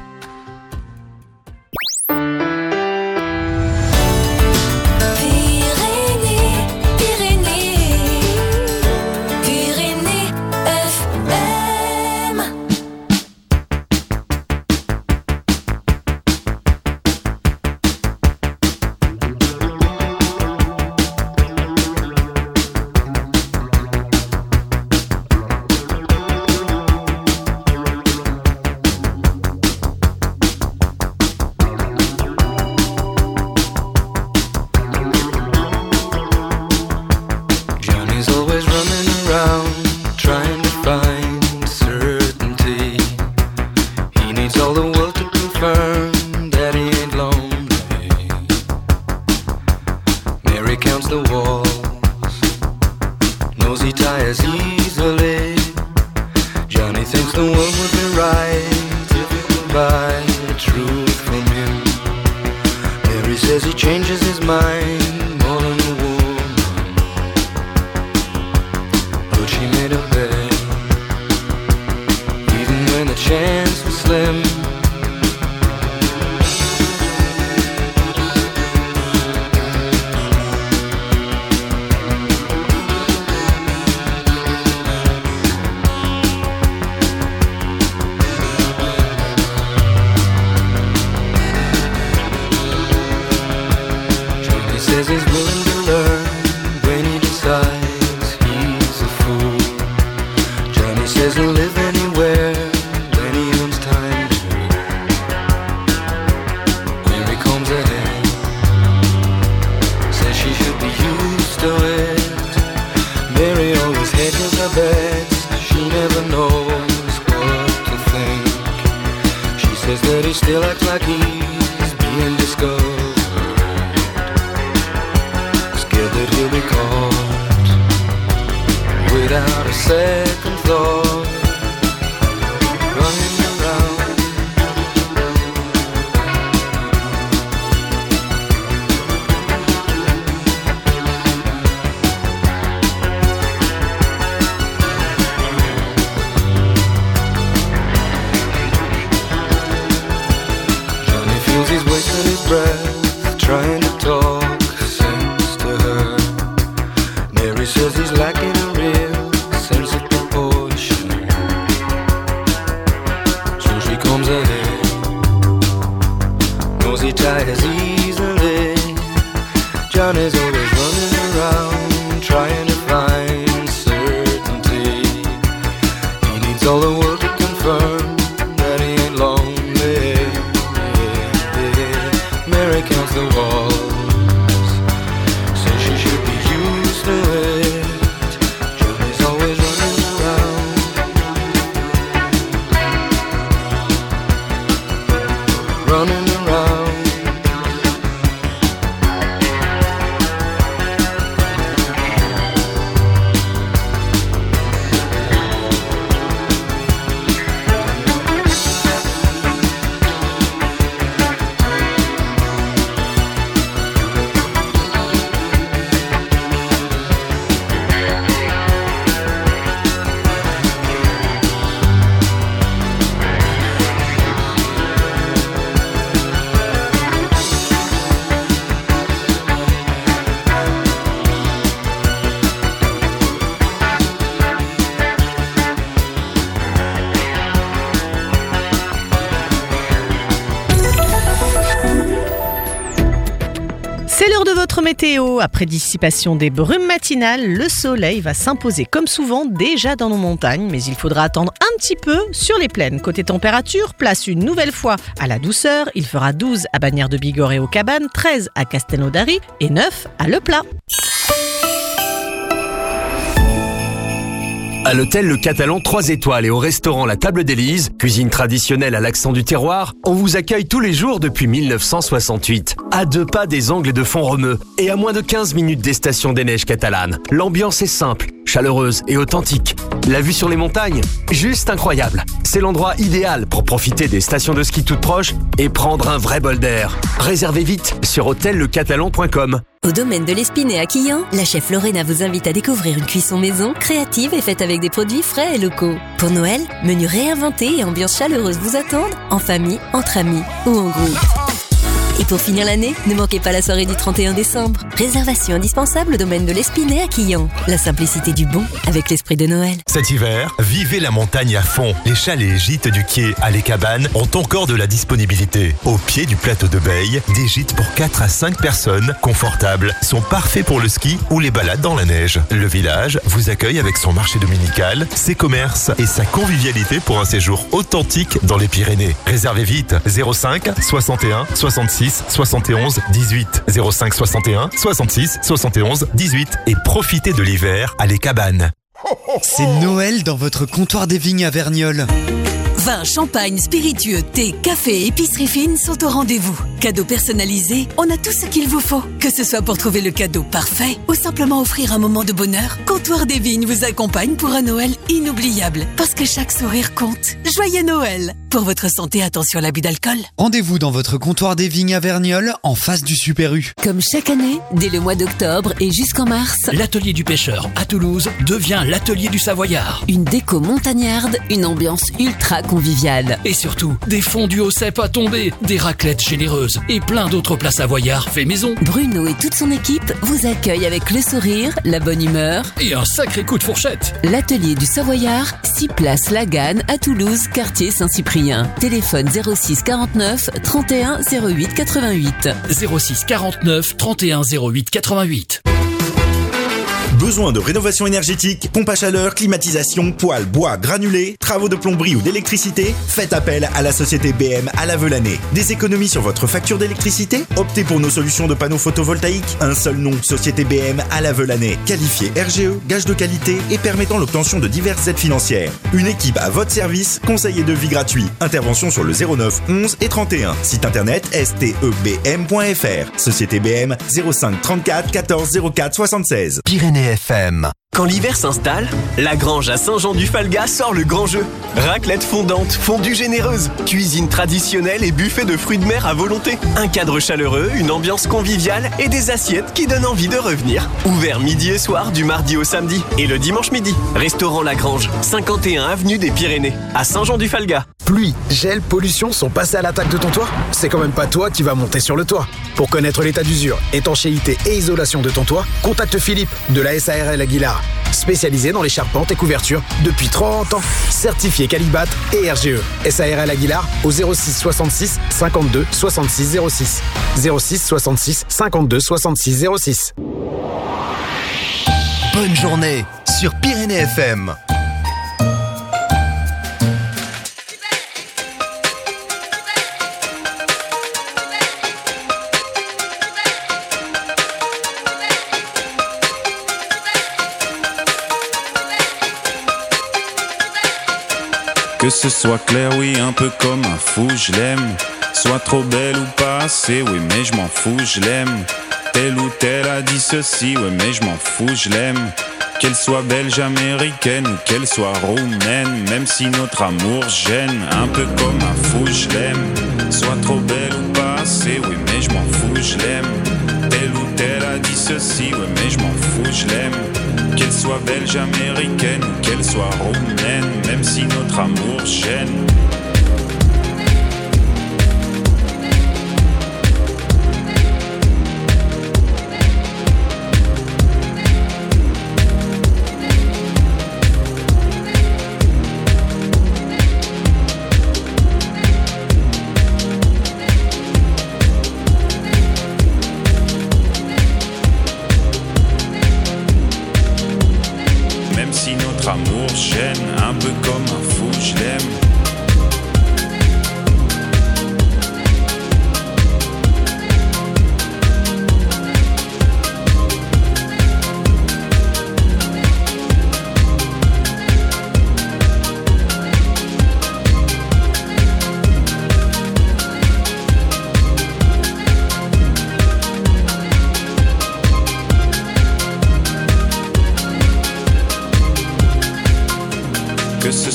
S2: C'est l'heure de votre météo. Après dissipation des brumes matinales, le soleil va s'imposer comme souvent déjà dans nos montagnes, mais il faudra attendre un petit peu sur les plaines. Côté température, place une nouvelle fois à la douceur. Il fera douze à Bagnères de Bigorre et aux Cabanes, treize à Castelnaudary et neuf à Le Plat.
S6: À l'hôtel Le Catalan trois étoiles et au restaurant La Table d'Élise, cuisine traditionnelle à l'accent du terroir, on vous accueille tous les jours depuis mille neuf cent soixante-huit. À deux pas des Angles de Font-Romeu et à moins de quinze minutes des stations des Neiges catalanes. L'ambiance est simple, chaleureuse et authentique. La vue sur les montagnes, juste incroyable. C'est l'endroit idéal pour profiter des stations de ski toutes proches et prendre un vrai bol d'air. Réservez vite sur hôtel le catalan point com.
S17: Au domaine de l'Espinay à Quillan, la chef Lorena vous invite à découvrir une cuisson maison, créative et faite avec des produits frais et locaux. Pour Noël, menu réinventé et ambiance chaleureuse vous attendent, en famille, entre amis ou en groupe. Et pour finir l'année, ne manquez pas la soirée du trente et un décembre. Réservation indispensable au domaine de l'Espinay à Quillan. La simplicité du bon avec l'esprit de Noël.
S3: Cet hiver, vivez la montagne à fond. Les chalets et gîtes du Quai à Les Cabanes ont encore de la disponibilité. Au pied du plateau de Beille, des gîtes pour quatre à cinq personnes, confortables, sont parfaits pour le ski ou les balades dans la neige. Le village vous accueille avec son marché dominical, ses commerces et sa convivialité pour un séjour authentique dans les Pyrénées. Réservez vite zéro cinq soixante et un soixante-six soixante et onze dix-huit zéro cinq soixante et un soixante-six soixante et onze dix-huit et profitez de l'hiver à Les Cabanes.
S5: C'est Noël dans votre comptoir des vignes à Verniolle.
S7: Vin, champagne, spiritueux, thé, café et épicerie fine sont au rendez-vous. Cadeaux personnalisés, on a tout ce qu'il vous faut. Que ce soit pour trouver le cadeau parfait ou simplement offrir un moment de bonheur, Comptoir des Vignes vous accompagne pour un Noël inoubliable. Parce que chaque sourire compte. Joyeux Noël! Pour votre santé, attention à l'abus d'alcool.
S5: Rendez-vous dans votre comptoir des vignes à Verniolle, en face du Super U.
S7: Comme chaque année, dès le mois d'octobre et jusqu'en mars,
S24: l'atelier du pêcheur à Toulouse devient l'atelier du Savoyard.
S7: Une déco montagnarde, une ambiance ultra conviviale.
S24: Et surtout, des fondus au cèpe à tomber, des raclettes généreuses et plein d'autres plats savoyards faits maison.
S7: Bruno et toute son équipe vous accueillent avec le sourire, la bonne humeur
S24: et un sacré coup de fourchette.
S7: L'atelier du Savoyard, six place Lagane à Toulouse, quartier Saint-Cyprien. Téléphone zéro six quarante-neuf trente et un zéro huit quatre-vingt-huit.
S24: zéro six quarante-neuf trente et un zéro huit quatre-vingt-huit.
S25: Besoin de rénovation énergétique, pompe à chaleur, climatisation, poêle, bois, granulés, travaux de plomberie ou d'électricité? Faites appel à la société B M à Lavelanet. Des économies sur votre facture d'électricité? Optez pour nos solutions de panneaux photovoltaïques. Un seul nom, société B M à Lavelanet. Qualifié R G E, gage de qualité et permettant l'obtention de diverses aides financières. Une équipe à votre service, conseil et devis gratuit. Intervention sur le zéro neuf onze et trente et un. Site internet s t e b m point f r. Société B M zéro cinq trente-quatre quatorze zéro quatre soixante-seize.
S6: Pyrénées F M. Quand l'hiver s'installe, la Grange à Saint-Jean-du-Falga sort le grand jeu. Raclette fondante, fondue généreuse, cuisine traditionnelle et buffet de fruits de mer à volonté. Un cadre chaleureux, une ambiance conviviale et des assiettes qui donnent envie de revenir. Ouvert midi et soir du mardi au samedi et le dimanche midi. Restaurant La Grange, cinquante et un avenue des Pyrénées, à Saint-Jean-du-Falga.
S26: Pluie, gel, pollution sont passés à l'attaque de ton toit? C'est quand même pas toi qui va monter sur le toit. Pour connaître l'état d'usure, étanchéité et isolation de ton toit, contacte Philippe de la S A R L Aguilar. Spécialisé dans les charpentes et couvertures depuis trente ans. Certifié Calibat et R G E. S A R L Aguilar au zéro six soixante-six cinquante-deux soixante-six zéro six. zéro six soixante-six cinquante-deux soixante-six zéro six.
S27: Bonne journée sur Pyrénées F M.
S28: Que ce soit clair, oui, un peu comme un fou, je l'aime. Soit trop belle ou pas assez, oui, mais je m'en fous, je l'aime. Telle ou telle a dit ceci, oui, mais je m'en fous, je l'aime. Qu'elle soit belge, américaine ou qu'elle soit roumaine, même si notre amour gêne, un peu comme un fou, je l'aime. Soit trop belle ou pas assez, oui, mais je m'en fous, je l'aime. Telle ou telle a dit ceci, oui, mais je m'en fous, je l'aime. Qu'elle soit belge, américaine ou qu'elle soit roumaine, même si notre amour gêne. Amour gêne, un peu comme un fou, je l'aime.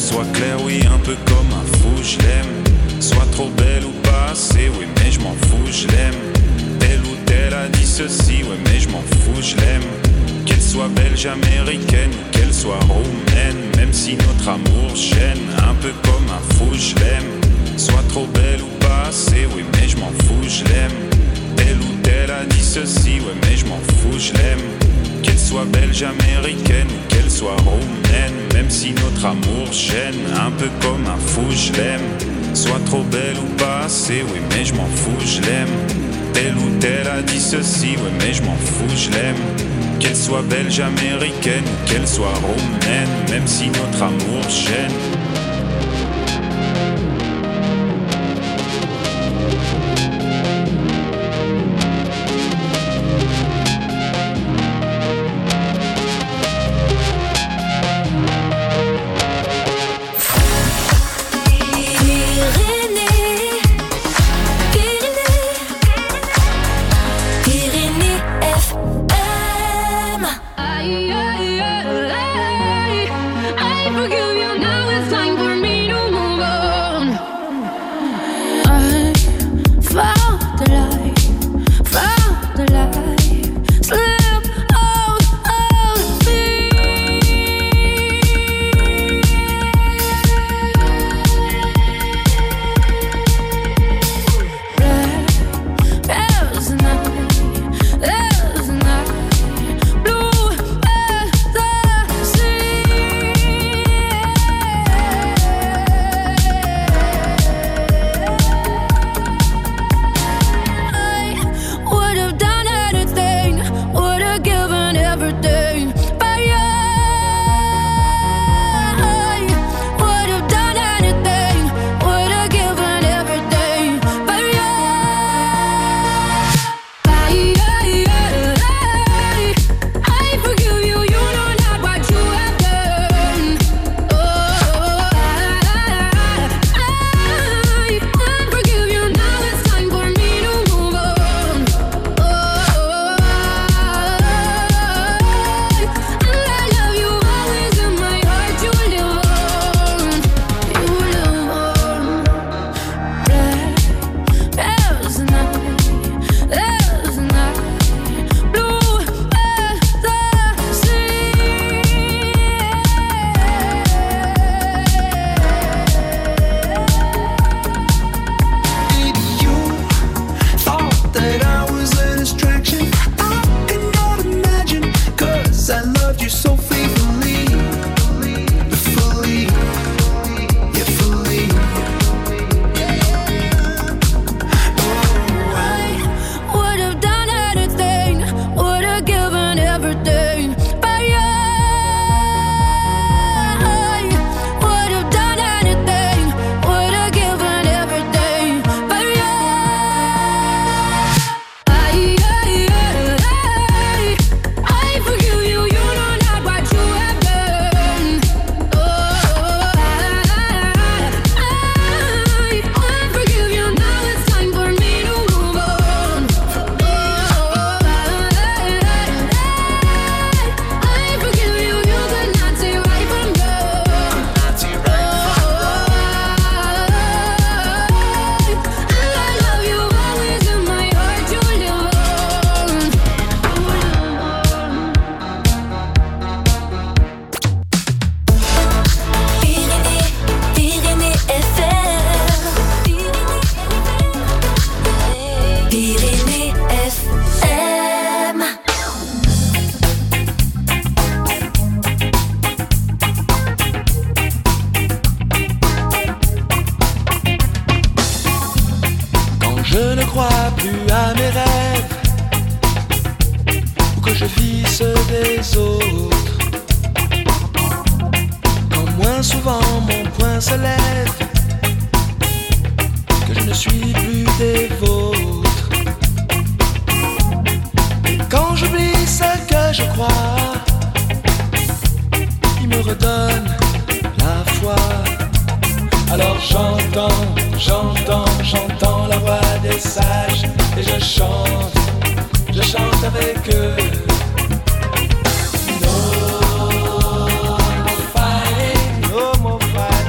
S28: soit claire, oui, un peu comme un fou, je l'aime. Soit trop belle ou pas assez, oui, mais je m'en fous, je l'aime. Telle ou telle a dit ceci, ouais, mais je m'en fous, je l'aime. Qu'elle soit belge, américaine ou qu'elle soit roumaine, même si notre amour gêne, un peu comme un fou, je l'aime. Soit trop belle ou pas assez, oui, mais je m'en fous, je l'aime. Telle ou telle a dit ceci, ouais, mais je m'en fous, je l'aime. Qu'elle soit belge, américaine ou qu'elle soit roumaine, même si notre amour gêne, un peu comme un fou, je l'aime. Soit trop belle ou pas assez, oui, mais je m'en fous, je l'aime. Telle ou telle a dit ceci, ouais, mais je m'en fous, je l'aime. Qu'elle soit belge, américaine ou qu'elle soit roumaine, même si notre amour gêne.
S8: No more fighting, no more fighting.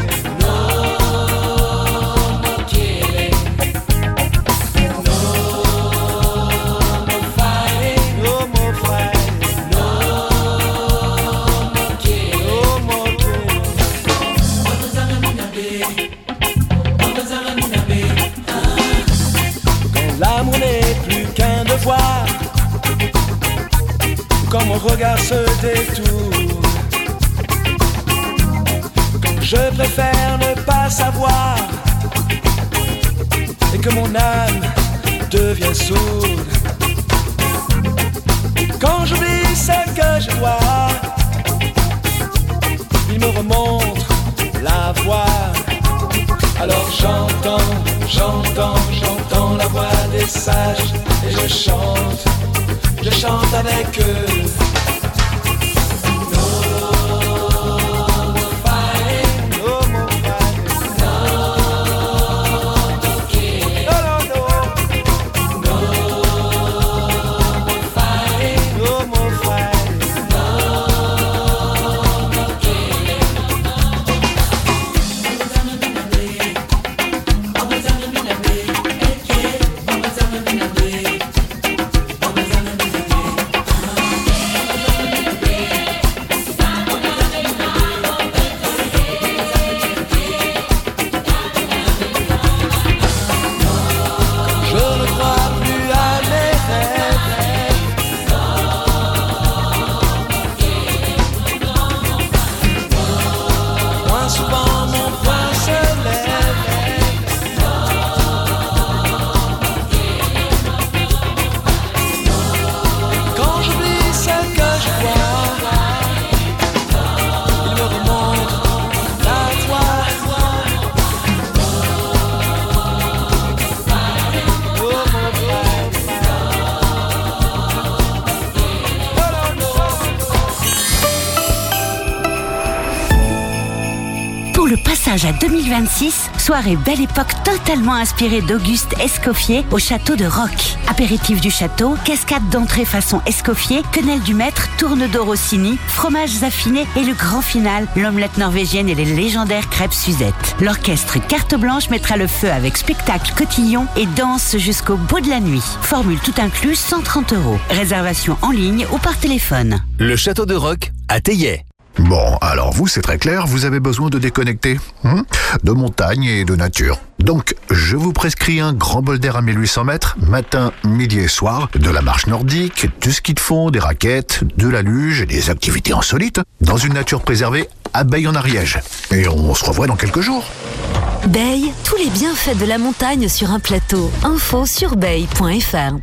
S8: regard se détourne. Je préfère ne pas savoir et que mon âme devienne sourde. Quand j'oublie ce que je dois, il me remonte la voix. Alors j'entends, j'entends, j'entends la voix des sages et je chante, je chante avec eux.
S9: À deux mille vingt-six, soirée Belle Époque totalement inspirée d'Auguste Escoffier au château de Roques. Apéritif du château, cascade d'entrée façon Escoffier, quenelle du maître, tourne d'eau Rossini, fromages affinés et le grand final, l'omelette norvégienne et les légendaires crêpes Suzette. L'orchestre Carte Blanche mettra le feu avec spectacle cotillon et danse jusqu'au bout de la nuit. Formule tout inclus, cent trente euros. Réservation en ligne ou par téléphone.
S27: Le château de Roques à Thaillet.
S11: Bon, alors vous, c'est très clair, vous avez besoin de déconnecter, hein, de montagne et de nature. Donc, je vous prescris un grand bol d'air à mille huit cents mètres, matin, midi et soir, de la marche nordique, du ski de fond, des raquettes, de la luge et des activités insolites, dans une nature préservée à Beille en Ariège. Et on se revoit dans quelques jours.
S17: Beille, tous les bienfaits de la montagne sur un plateau. Info sur beille point f r.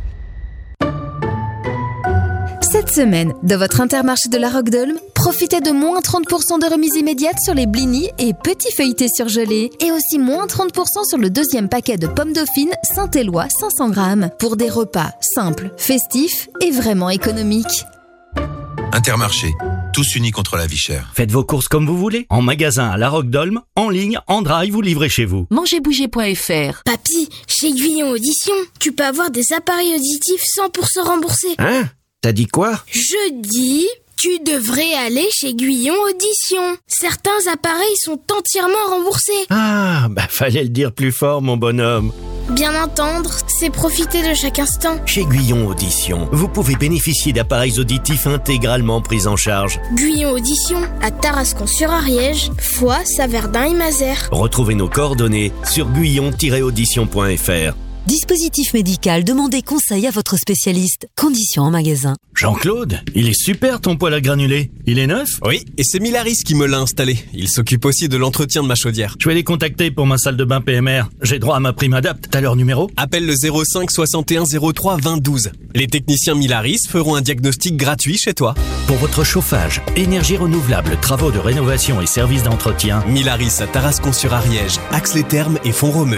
S12: Cette semaine, dans votre Intermarché de la Roque-d'Olme, profitez de moins trente pour cent de remise immédiate sur les blinis et petits feuilletés surgelés. Et aussi moins trente pour cent sur le deuxième paquet de pommes dauphines Saint-Éloi cinq cents grammes. Pour des repas simples, festifs et vraiment économiques.
S13: Intermarché, tous unis contre la vie chère.
S14: Faites vos courses comme vous voulez. En magasin à la Roque-d'Olme, en ligne, en drive ou livré chez vous.
S15: mangez bouger point f r.
S16: Papy, chez Guyon Audition, tu peux avoir des appareils auditifs cent pour cent remboursés.
S14: Hein ? T'as dit quoi ?
S16: Je dis, tu devrais aller chez Guyon Audition. Certains appareils sont entièrement remboursés.
S14: Ah, bah fallait le dire plus fort, mon bonhomme.
S16: Bien entendre, c'est profiter de chaque instant.
S14: Chez Guyon Audition, vous pouvez bénéficier d'appareils auditifs intégralement pris en charge.
S16: Guyon Audition, à Tarascon-sur-Ariège, Foix, Saverdin et Mazères.
S14: Retrouvez nos coordonnées sur guyon tiret audition point f r.
S17: Dispositif médical, demandez conseil à votre spécialiste. Conditions en magasin.
S14: Jean-Claude, il est super ton poêle à granulés. Il est neuf ?
S29: Oui, et c'est Milaris qui me l'a installé. Il s'occupe aussi de l'entretien de ma chaudière.
S14: Je vais les contacter pour ma salle de bain P M R. J'ai droit à ma prime adapte. T'as leur numéro ?
S29: Appelle le zéro cinq soixante et un zéro trois vingt douze. Les techniciens Milaris feront un diagnostic gratuit chez toi.
S14: Pour votre chauffage, énergie renouvelable, travaux de rénovation et services d'entretien.
S29: Milaris à Tarascon-sur-Ariège, Axe-les-Thermes et Font-Romeu.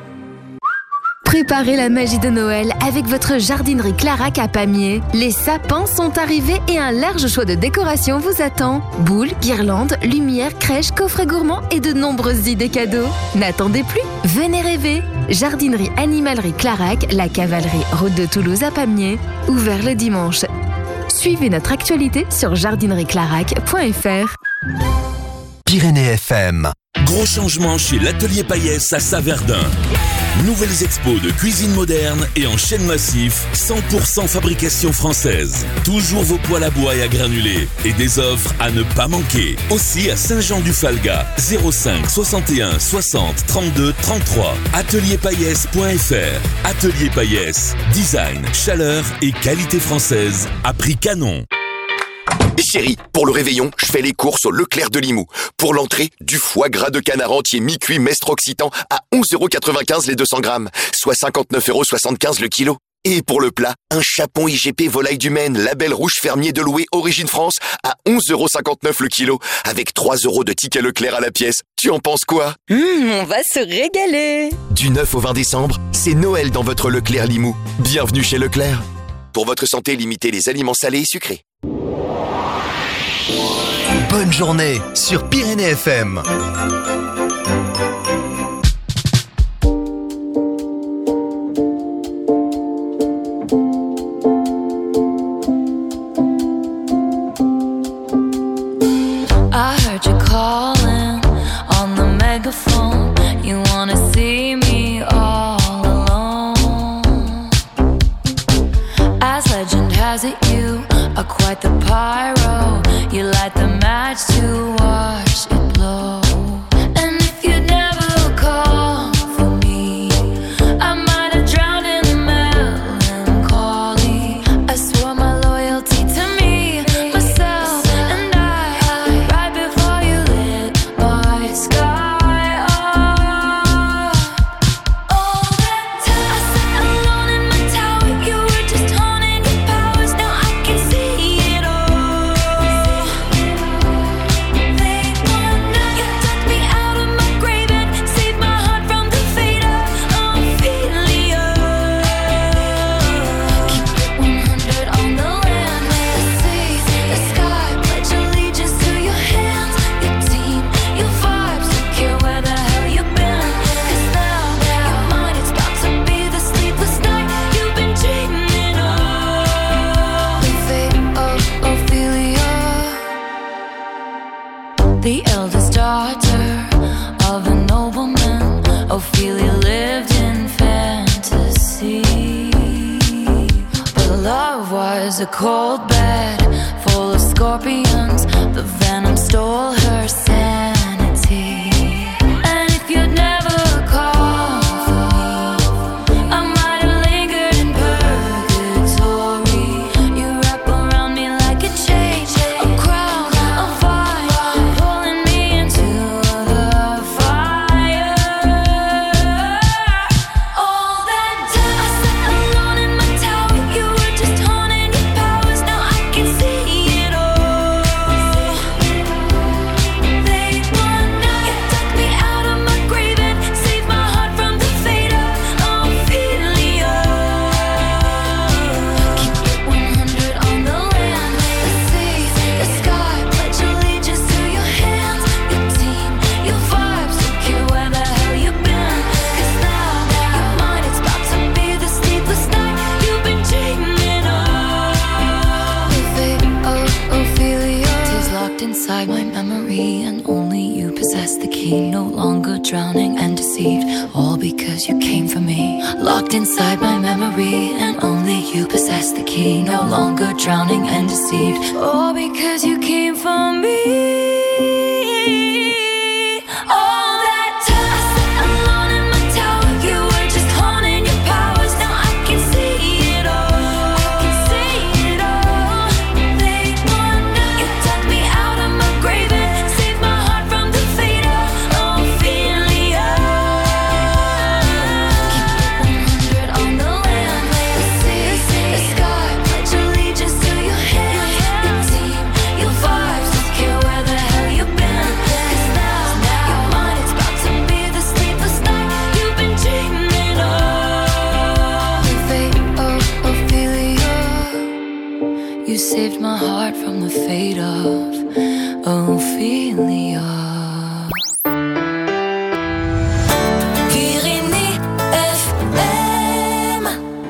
S12: Préparez la magie de Noël avec votre jardinerie Clarac à Pamiers. Les sapins sont arrivés et un large choix de décoration vous attend. Boules, guirlandes, lumières, crèches, coffrets gourmands et de nombreuses idées cadeaux. N'attendez plus, venez rêver. Jardinerie Animalerie Clarac, la cavalerie route de Toulouse à Pamiers. Ouvert le dimanche. Suivez notre actualité sur jardinerie clarac point f r.
S27: Pyrénées F M.
S30: Gros changement chez l'Atelier Payès à Saverdin. Nouvelles expos de cuisine moderne et en chaîne massif, cent pour cent fabrication française. Toujours vos poêles à bois et à granulés et des offres à ne pas manquer. Aussi à Saint-Jean-du-Falga, zéro cinq soixante et un soixante trente-deux trente-trois. atelier payès point f r. Atelier Payès, design, chaleur et qualité française à prix canon.
S1: Et chérie, pour le réveillon, je fais les courses au Leclerc de Limoux. Pour l'entrée, du foie gras de canard entier mi-cuit Mestre Occitan à onze euros quatre-vingt-quinze les deux cents grammes, soit cinquante-neuf euros soixante-quinze le kilo. Et pour le plat, un chapon I G P volaille du Maine, label rouge fermier de Loué Origine France à onze euros cinquante-neuf le kilo, avec trois euros de ticket Leclerc à la pièce. Tu en penses quoi?
S4: Mmh, on va se régaler.
S1: Du neuf au vingt décembre, c'est Noël dans votre Leclerc Limoux. Bienvenue chez Leclerc. Pour votre santé, limitez les aliments salés et sucrés.
S27: Bonne journée sur Pyrénées F M.
S10: I heard you calling on the megaphone. You wanna see me all alone. As legend has it, you are quite the pyro. You light the match to watch it blow. And if you'd never call for me, I might have drowned in the melancholy. I swore my loyalty to me, myself, and I, right before you lit my sky up. All that time I sat alone in my tower, you were just honing your powers. Now I can see it all. The eldest daughter of a nobleman, Ophelia lived in fantasy. But love was a cold bed full of scorpions. The venom stole her sanity. And if you'd never called for me, I might have lingered in purgatory. You wrap around me like a chain, a crown, a vine, pulling me into the fire. All that time I sat alone in my tower, you were just honing your powers. Now I can see it all. Late one night, you dug me out of my grave and saved my heart from the fate of Ophelia. Keep it one hundred on the land, the sea, the sky. Pledge allegiance to your hands, your team, your vibes. Don't care where the hell you've been, 'cause now you're mine. It's about to be the sleepless night you've been dreaming of. The fate of Ophelia is locked inside my memory, and only you possess the key. No longer drowning and deceived, all because you came for me. Locked inside my memory, and only you possess the key. No longer drowning and deceived, all because you came for me. All that time I sat alone in my tower, you were just honing your powers. Now I can see it all. I can see it all. Late one night, you dug me out of my grave and saved my heart from the fate of Ophelia. Keep it one hundred on the land, the sea, the sky. Pledge allegiance to your hands, your team, your vibes. Don't care where the hell you've been, 'cause now you're mine. It's about to be the sleepless night you've been dreaming of. The fate of Ophelia. You saved my heart from the fate of Ophelia. Pyrénées F M.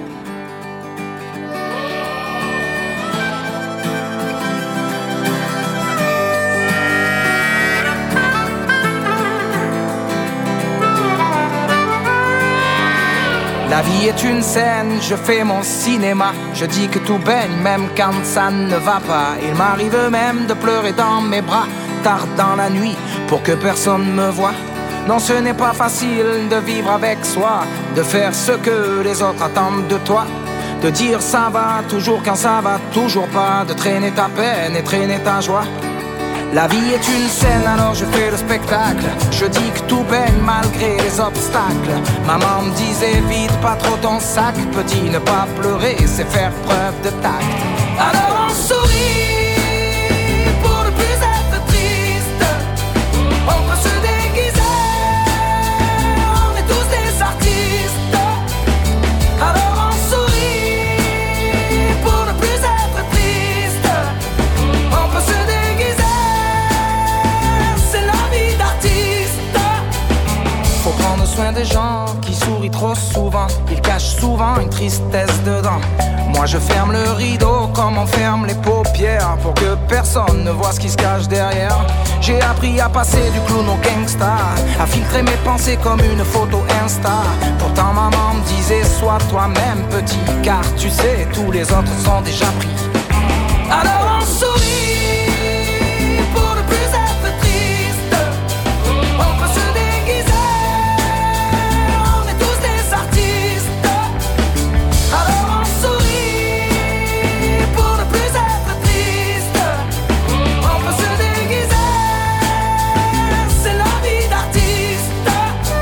S15: La vie est une scène, je fais mon cinéma. Je dis que tout baigne, même quand ça ne va pas. Il m'arrive même de pleurer dans mes bras, tard dans la nuit, pour que personne me voie. Non, ce n'est pas facile de vivre avec soi, de faire ce que les autres attendent de toi. De dire ça va toujours quand ça va toujours pas. De traîner ta peine et traîner ta joie. La vie est une scène, alors je fais le spectacle. Je dis que tout baigne malgré les obstacles. Maman me disait vite pas trop ton sac. Petit, ne pas pleurer, c'est faire preuve de tact. Alors on sourit pour ne plus être triste. On peut se déguiser, on est tous des artistes. Alors on sourit pour ne plus être triste. On peut se déguiser, c'est la vie d'artiste. Faut prendre soin des gens qui sourient trop souvent. Ils cachent souvent une tristesse dedans. Moi je ferme le rideau comme on ferme les paupières, pour que personne ne voit ce qui se cache derrière. J'ai appris à passer du clown au gangsta, à filtrer mes pensées comme une photo Insta. Pourtant maman me disait sois toi-même petit, car tu sais tous les autres sont déjà pris. Alors on sourit pour ne plus être triste. On peut se déguiser, on est tous des artistes. Alors on sourit pour ne plus être triste. On peut se déguiser, c'est la vie d'artiste.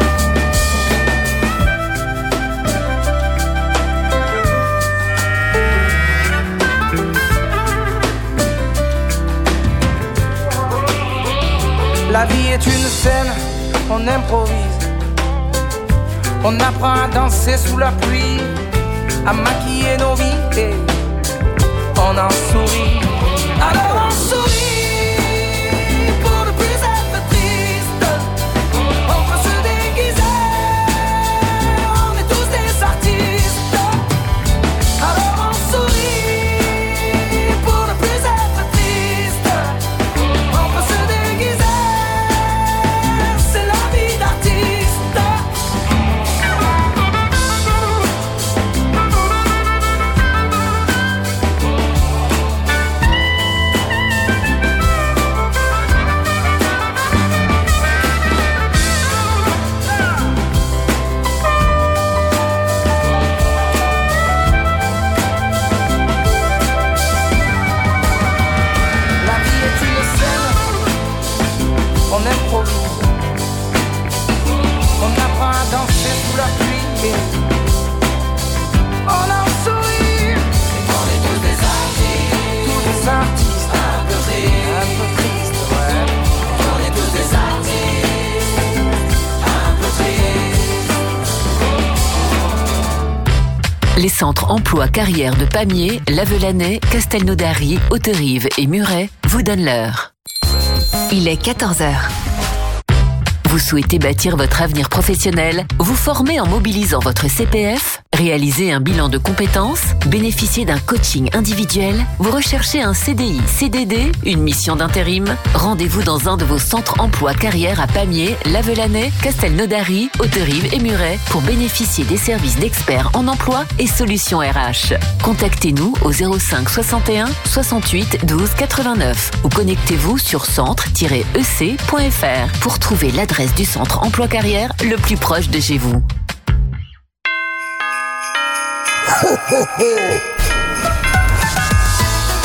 S15: La vie est une scène, on improvise. On apprend à danser sous la pluie, à maquiller nos vies et on en sourit. Alors on sourit pour ne plus être triste. On peut se déguiser, on est tous des artistes. Alors on sourit pour ne plus être triste. On peut se déguiser, c'est la vie d'artiste. La vie est une scène, on improvise. On apprend à danser sous la pluie et on en sourit. On est tous des artistes, tous des artistes. Un peu tristes, un peu tristes, ouais. On est tous des artistes, un peu tristes.
S2: Les centres emploi carrière de Pamiers, Lavelanet, Castelnaudary, Hauterive et Muret vous donnent l'heure. Il est quatorze heures. Vous souhaitez bâtir votre avenir professionnel, vous former en mobilisant votre C P F, réaliser un bilan de compétences, bénéficier d'un coaching individuel, vous recherchez un C D I, C D D, une mission d'intérim. Rendez-vous dans un de vos centres emploi carrière à Pamiers, Lavelanet, Castelnaudary, Hauterive et Muret pour bénéficier des services d'experts en emploi et solutions R H. Contactez-nous au zéro cinq soixante et un soixante-huit douze quatre-vingt-neuf ou connectez-vous sur centre tiret e c point f r pour trouver l'adresse du centre emploi carrière le plus proche de chez vous.
S3: Ho, ho, ho.